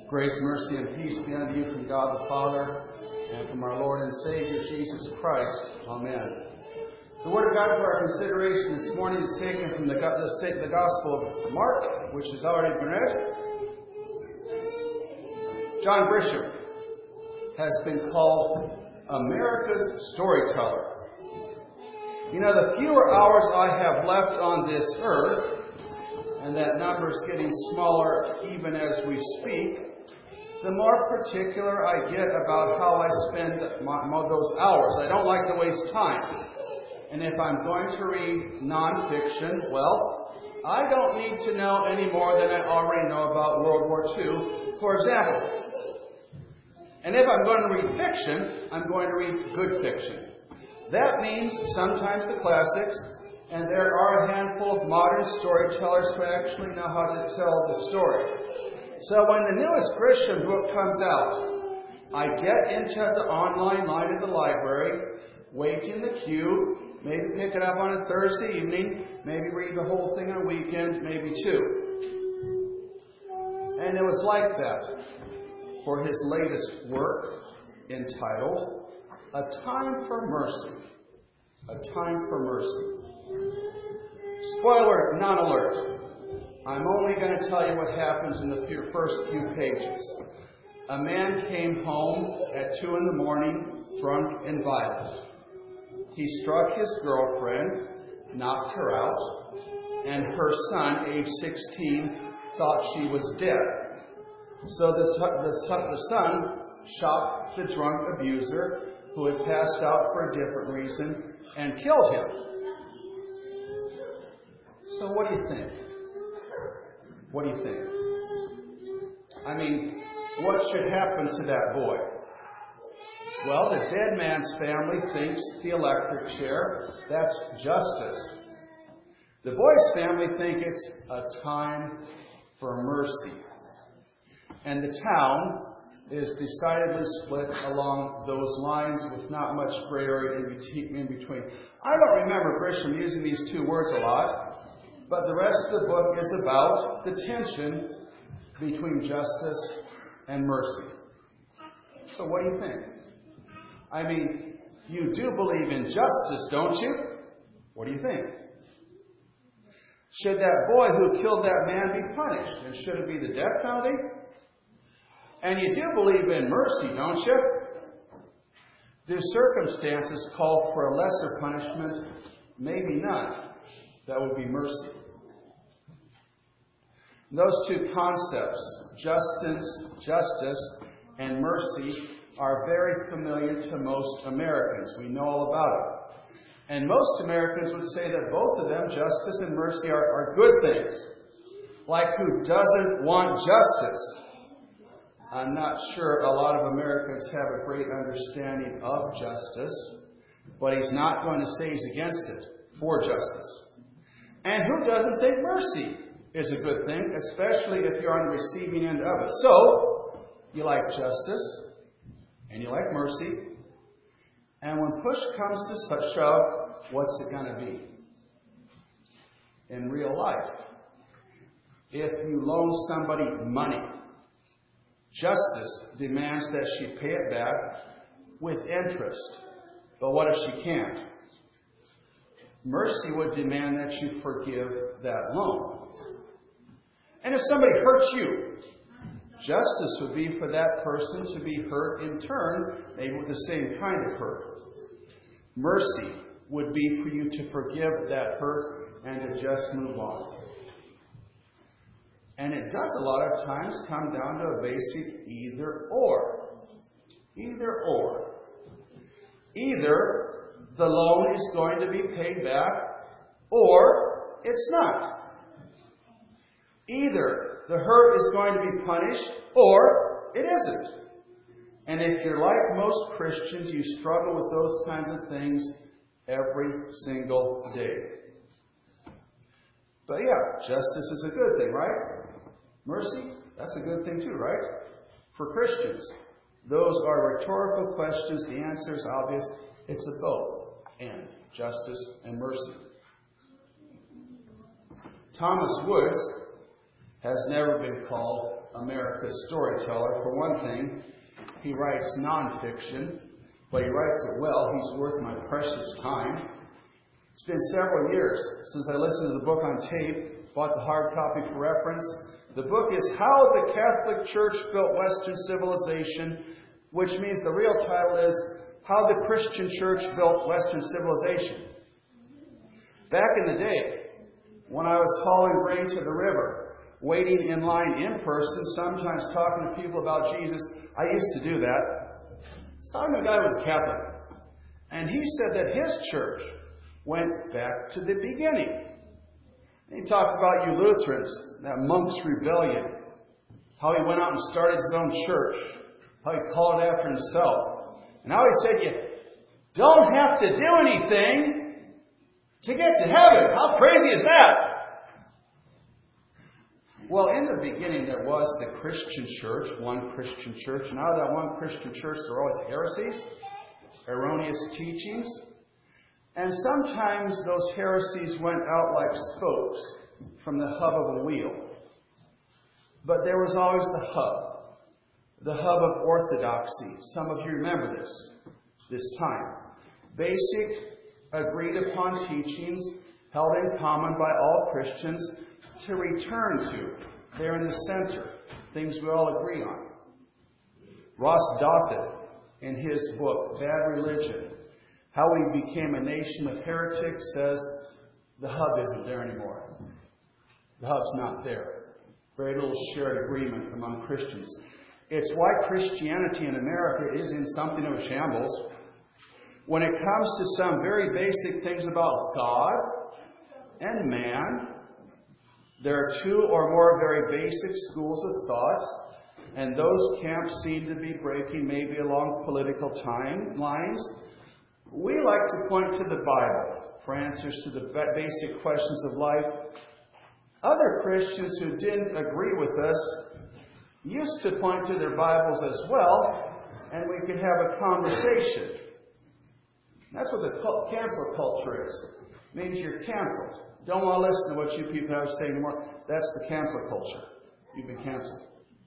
Grace, mercy, and peace be unto you from God the Father and from our Lord and Savior Jesus Christ. Amen. The Word of God for our consideration this morning is taken from the Gospel of Mark, which has already been read. John Grisham has been called America's storyteller. You know, the fewer hours I have left on this earth, and that number is getting smaller even as we speak, the more particular I get about how I spend those hours. I don't like to waste time. And if I'm going to read nonfiction, well, I don't need to know any more than I already know about World War II, for example. And if I'm going to read fiction, I'm going to read good fiction. That means sometimes the classics, and there are a handful of modern storytellers who actually know how to tell the story. So when the newest Grisham book comes out, I get into the online line at the library, wait in the queue, maybe pick it up on a Thursday evening, maybe read the whole thing on a weekend, maybe two. And it was like that for his latest work entitled A Time for Mercy. A Time for Mercy. Spoiler, non-alert. I'm only going to tell you what happens in the first few pages. A man came home at 2 a.m, drunk and violent. He struck his girlfriend, knocked her out, and her son, age 16, thought she was dead. So the son shot the drunk abuser, who had passed out for a different reason, and killed him. So what do you think? What do you think? I mean, what should happen to that boy? Well, the dead man's family thinks the electric chair, that's justice. The boy's family think it's a time for mercy. And the town is decidedly split along those lines with not much gray area in between. I don't remember Grisham using these two words a lot, but the rest of the book is about the tension between justice and mercy. So what do you think? I mean, you do believe in justice, don't you? What do you think? Should that boy who killed that man be punished? And should it be the death penalty? And you do believe in mercy, don't you? Do circumstances call for a lesser punishment? Maybe none. That would be mercy. Those two concepts, justice and mercy, are very familiar to most Americans. We know all about it. And most Americans would say that both of them, justice and mercy, are good things. Like, who doesn't want justice? I'm not sure a lot of Americans have a great understanding of justice, but he's not going to say he's against it, for justice. And who doesn't think mercy is a good thing, especially if you're on the receiving end of it? So, you like justice, and you like mercy, and when push comes to shove, what's it going to be? In real life, if you loan somebody money, justice demands that she pay it back with interest. But what if she can't? Mercy would demand that you forgive that loan. And if somebody hurts you, justice would be for that person to be hurt in turn, maybe with the same kind of hurt. Mercy would be for you to forgive that hurt and to just move on. And it does a lot of times come down to a basic either or. Either or. Either the loan is going to be paid back or it's not. Either the hurt is going to be punished or it isn't. And if you're like most Christians, you struggle with those kinds of things every single day. But yeah, justice is a good thing, right? Mercy, that's a good thing too, right? For Christians. Those are rhetorical questions. The answer is obvious. It's a both. And justice and mercy. Thomas Woods has never been called America's storyteller. For one thing, he writes nonfiction, but he writes it well. He's worth my precious time. It's been several years since I listened to the book on tape, bought the hard copy for reference. The book is How the Catholic Church Built Western Civilization, which means the real title is How the Christian Church Built Western Civilization. Back in the day, when I was hauling grain to the river, waiting in line in person, sometimes talking to people about Jesus, I used to do that. I was talking to a guy who was Catholic, and he said that his church went back to the beginning. And he talked about you Lutherans, that monk's rebellion, how he went out and started his own church, how he called it after himself, and how he said you don't have to do anything to get to heaven. How crazy is that? Well, in the beginning there was the Christian church, one Christian church, and out of that one Christian church there were always heresies, erroneous teachings, and sometimes those heresies went out like spokes from the hub of a wheel. But there was always the hub of orthodoxy. Some of you remember this time. Basic, agreed upon teachings held in common by all Christians to return to. They're in the center. Things we all agree on. Ross Douthat, in his book, Bad Religion, How We Became a Nation of Heretics, says the hub isn't there anymore. The hub's not there. Very little shared agreement among Christians. It's why Christianity in America is in something of a shambles. When it comes to some very basic things about God and man, there are two or more very basic schools of thought, and those camps seem to be breaking maybe along political timelines. We like to point to the Bible for answers to the basic questions of life. Other Christians who didn't agree with us used to point to their Bibles as well, and we could have a conversation. That's what the cancel culture is. It means you're canceled. Don't want to listen to what you people have to say anymore. That's the cancel culture. You've been canceled.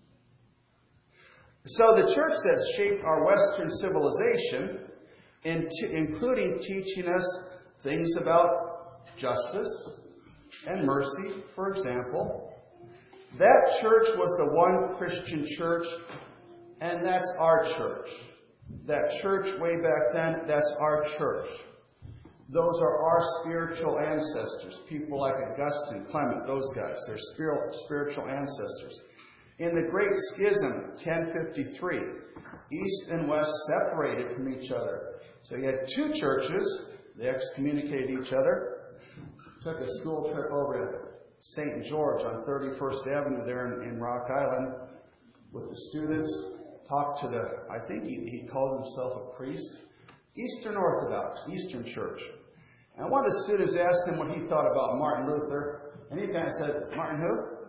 So the church that's shaped our Western civilization, including teaching us things about justice and mercy, for example, that church was the one Christian church, and that's our church. That church way back then, that's our church. Those are our spiritual ancestors. People like Augustine, Clement, those guys. They're spiritual ancestors. In the Great Schism, 1053, East and West separated from each other. So you had two churches. They excommunicated each other. Took a school trip over to St. George on 31st Avenue there in Rock Island with the students. Talked to I think he calls himself a priest. Eastern Orthodox, Eastern Church. And one of the students asked him what he thought about Martin Luther. And he kind of said, Martin who?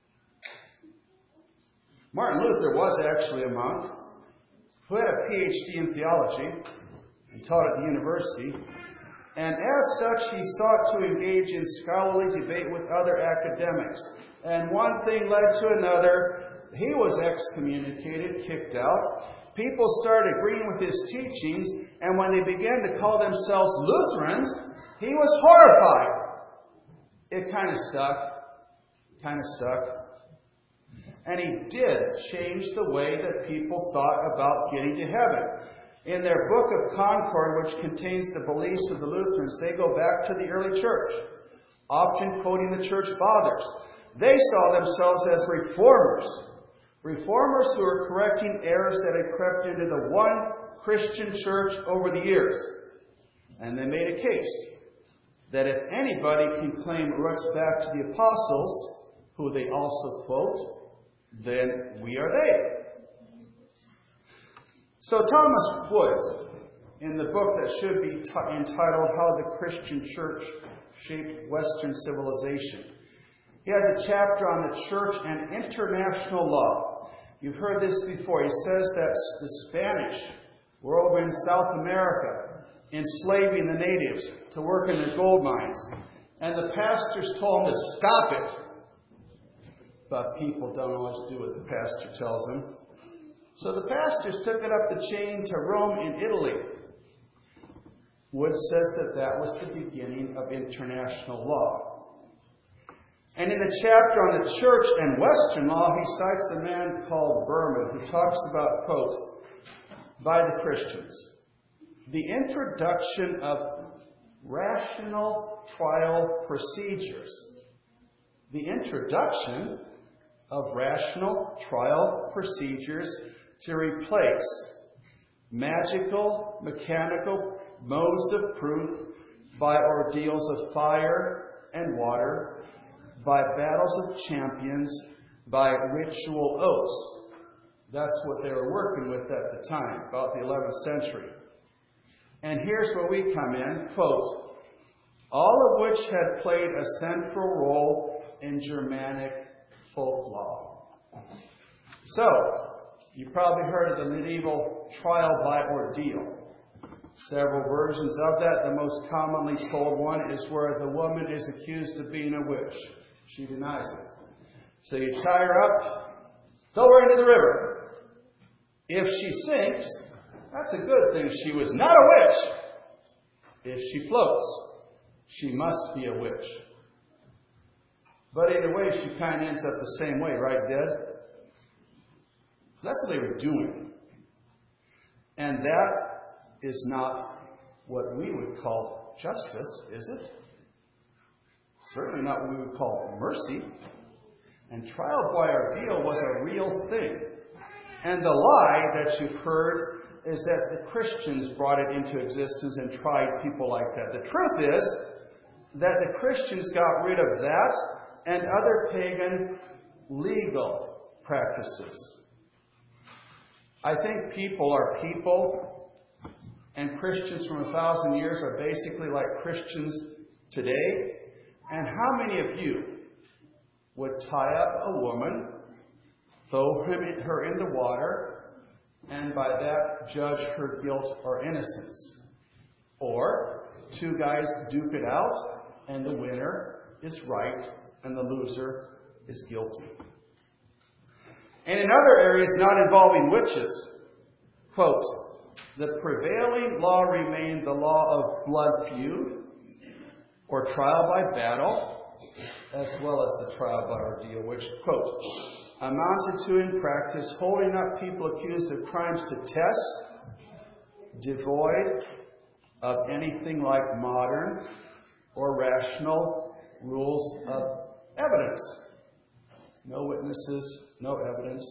Martin Luther was actually a monk who had a PhD in theology and taught at the university. And as such, he sought to engage in scholarly debate with other academics. And one thing led to another. He was excommunicated, kicked out. People started agreeing with his teachings, and when they began to call themselves Lutherans, he was horrified. It kind of stuck. And he did change the way that people thought about getting to heaven. In their Book of Concord, which contains the beliefs of the Lutherans, they go back to the early church, often quoting the church fathers. They saw themselves as reformers. Reformers who were correcting errors that had crept into the one Christian church over the years. And they made a case that if anybody can claim roots back to the apostles, who they also quote, then we are they. So Thomas Woods, in the book that should be entitled How the Christian Church Shaped Western Civilization, he has a chapter on the church and international law. You've heard this before. He says that the Spanish were over in South America enslaving the natives to work in their gold mines. And the pastors told them to stop it. but people don't always do what the pastor tells them. So the pastors took it up the chain to Rome in Italy. Wood says that that was the beginning of international law. And in the chapter on the church and Western law, he cites a man called Berman who talks about, quote, by the Christians, the introduction of rational trial procedures. The introduction of rational trial procedures to replace magical, mechanical modes of proof by ordeals of fire and water, by battles of champions, by ritual oaths. That's what they were working with at the time, about the 11th century. And here's where we come in, quote, all of which had played a central role in Germanic folk law. So, you probably heard of the medieval trial by ordeal. Several versions of that. The most commonly told one is where the woman is accused of being a witch. She denies it. So you tie her up, throw her into the river. If she sinks, that's a good thing. She was not a witch. If she floats, she must be a witch. But either way, she kind of ends up the same way, right, dead? So that's what they were doing. And that is not what we would call justice, is it? Certainly not what we would call mercy. And trial by ordeal was a real thing. And the lie that you've heard is that the Christians brought it into existence and tried people like that. The truth is that the Christians got rid of that and other pagan legal practices. I think people are people, and Christians from 1,000 years are basically like Christians today. And how many of you would tie up a woman, throw her in the water, and by that judge her guilt or innocence? Or two guys duke it out, and the winner is right, and the loser is guilty. And in other areas not involving witches, quote, the prevailing law remained the law of blood feud, or trial by battle, as well as the trial by ordeal, which, quote, amounted to in practice holding up people accused of crimes to tests devoid of anything like modern or rational rules of evidence. No witnesses, no evidence.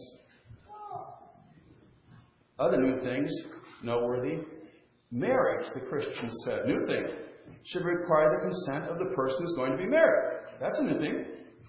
Other new things, noteworthy. Marriage, the Christians said, new thing, should require the consent of the person who's going to be married. That's a new thing.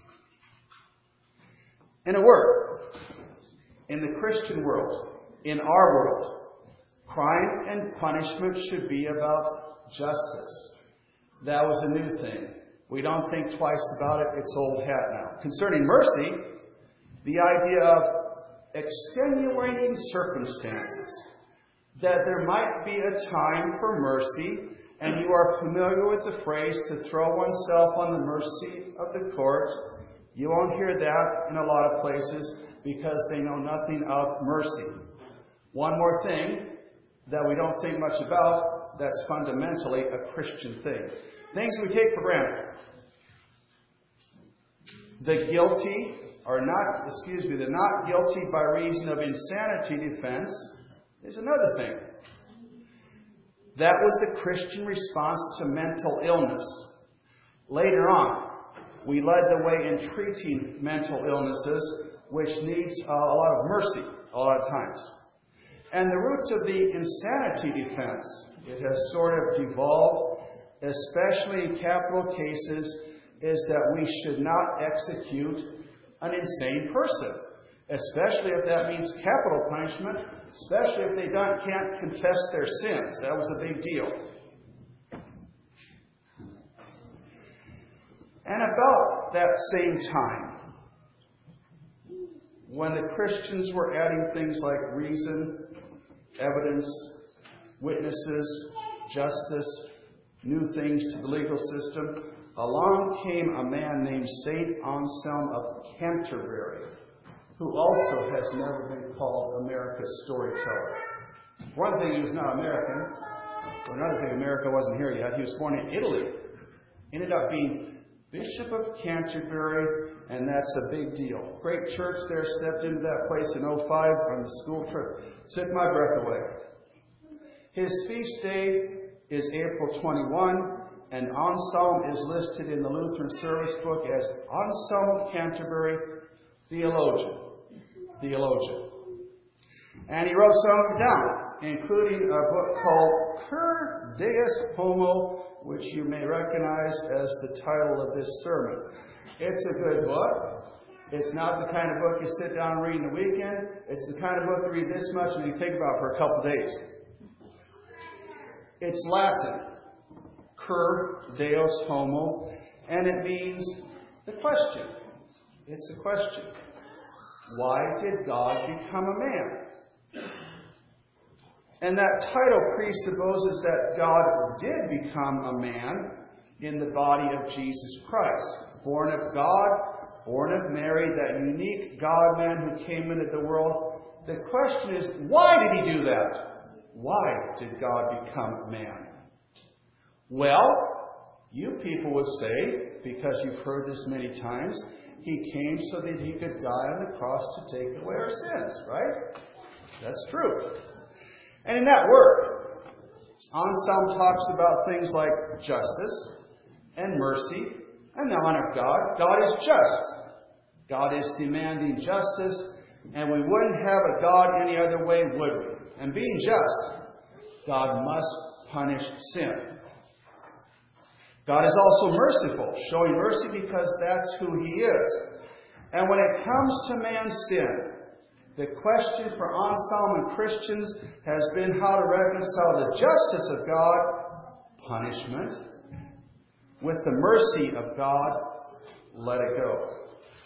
In a word, in the Christian world, in our world, crime and punishment should be about justice. That was a new thing. We don't think twice about it. It's old hat now. Concerning mercy, the idea of extenuating circumstances. That there might be a time for mercy, and you are familiar with the phrase to throw oneself on the mercy of the court. You won't hear that in a lot of places because they know nothing of mercy. One more thing that we don't think much about that's fundamentally a Christian thing. Things we take for granted. The not guilty by reason of insanity defense is another thing. That was the Christian response to mental illness. Later on, we led the way in treating mental illnesses, which needs a lot of mercy, a lot of times. And the roots of the insanity defense, it has sort of devolved, especially in capital cases, is that we should not execute an insane person, especially if that means capital punishment, especially if they can't confess their sins. That was a big deal. And about that same time, when the Christians were adding things like reason, evidence, witnesses, justice, new things to the legal system, along came a man named St. Anselm of Canterbury, who also has never been called America's storyteller. One thing, he was not American. For another thing, America wasn't here yet. He was born in Italy. Ended up being Bishop of Canterbury, and that's a big deal. Great church there. Stepped into that place in 2005 on the school trip. Took my breath away. His feast day is April 21, and Anselm is listed in the Lutheran service book as Anselm of Canterbury, theologian. And he wrote some of them down, including a book called Cur Deus Homo, which you may recognize as the title of this sermon. It's a good book. It's not the kind of book you sit down and read in the weekend. It's the kind of book you read this much and you think about for a couple days. It's Latin, Cur Deus Homo, and it means the question. It's a question. Why did God become a man? And that title presupposes that God did become a man in the body of Jesus Christ. Born of God, born of Mary, that unique God-man who came into the world. The question is, why did he do that? Why did God become a man? Well, you people would say, because you've heard this many times, he came so that he could die on the cross to take away our sins, right? That's true. And in that work, Anselm talks about things like justice and mercy and the honor of God. God is just. God is demanding justice, and we wouldn't have a God any other way, would we? And being just, God must punish sin. God is also merciful, showing mercy because that's who he is. And when it comes to man's sin, the question for Anselm and Christians has been how to reconcile the justice of God, punishment, with the mercy of God, let it go.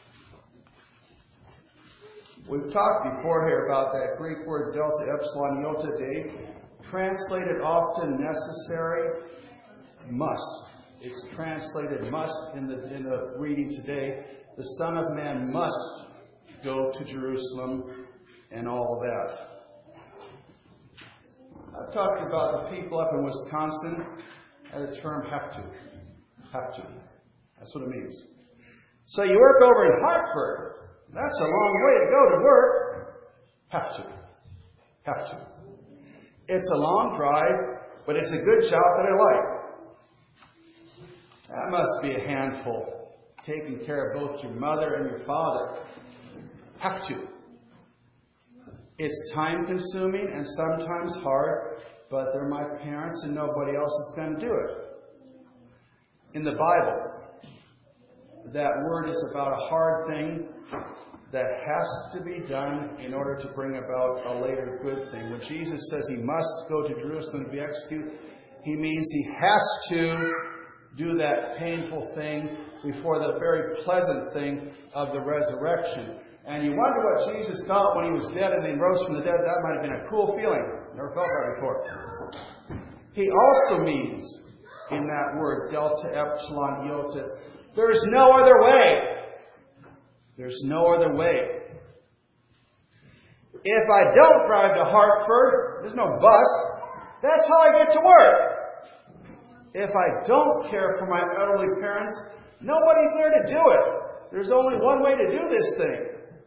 We've talked before here about that Greek word delta epsilon iota de, translated often necessary, must. It's translated must in the reading today. The Son of Man must go to Jerusalem and all of that. I've talked about the people up in Wisconsin and the term have to. Have to. That's what it means. So you work over in Hartford. That's a long way to go to work. Have to. Have to. It's a long drive, but it's a good job that I like. That must be a handful, taking care of both your mother and your father. Have to. It's time-consuming and sometimes hard, but they're my parents and nobody else is going to do it. In the Bible, that word is about a hard thing that has to be done in order to bring about a later good thing. When Jesus says he must go to Jerusalem to be executed, he means he has to do that painful thing before the very pleasant thing of the resurrection. And you wonder what Jesus thought when he was dead and then rose from the dead. That might have been a cool feeling. Never felt that before. He also means, in that word, delta epsilon iota, there's no other way. There's no other way. If I don't drive to Hartford, there's no bus. That's how I get to work. If I don't care for my elderly parents, nobody's there to do it. There's only one way to do this thing.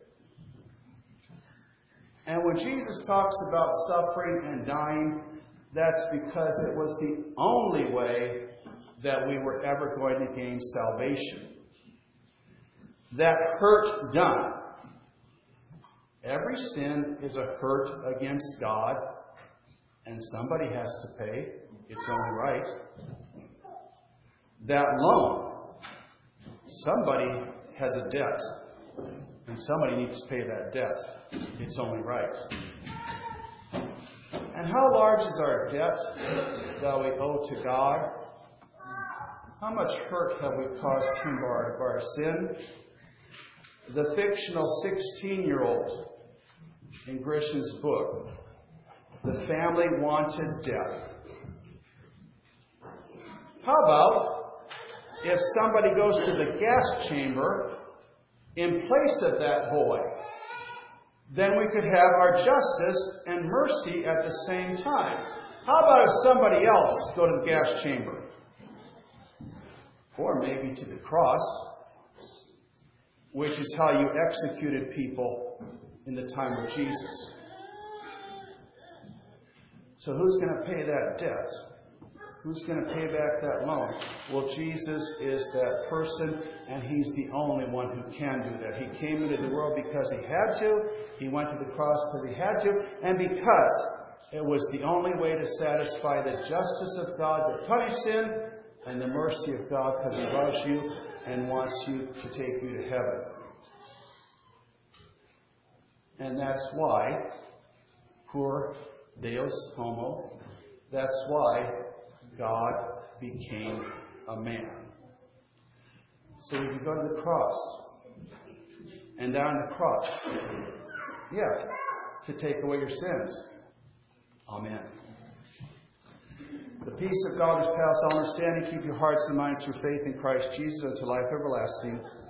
And when Jesus talks about suffering and dying, that's because it was the only way that we were ever going to gain salvation. That hurt done. Every sin is a hurt against God, and somebody has to pay. It's only right. That loan. Somebody has a debt, and somebody needs to pay that debt. It's only right. And how large is our debt that we owe to God? How much hurt have we caused him by our sin? The fictional 16-year-old in Grisham's book, the family wanted death. How about if somebody goes to the gas chamber in place of that boy, then we could have our justice and mercy at the same time. How about if somebody else go to the gas chamber? Or maybe to the cross, which is how you executed people in the time of Jesus. So who's going to pay that debt? Who's going to pay back that loan? Well, Jesus is that person, and He's the only one who can do that. He came into the world because He had to. He went to the cross because He had to. And because it was the only way to satisfy the justice of God that punished sin, and the mercy of God because He loves you and wants you to take you to heaven. And that's why, poor Deus homo, that's why God became a man. So He could go to the cross, and down the cross, to take away your sins. Amen. The peace of God which passes all understanding, keep your hearts and minds through faith in Christ Jesus unto life everlasting.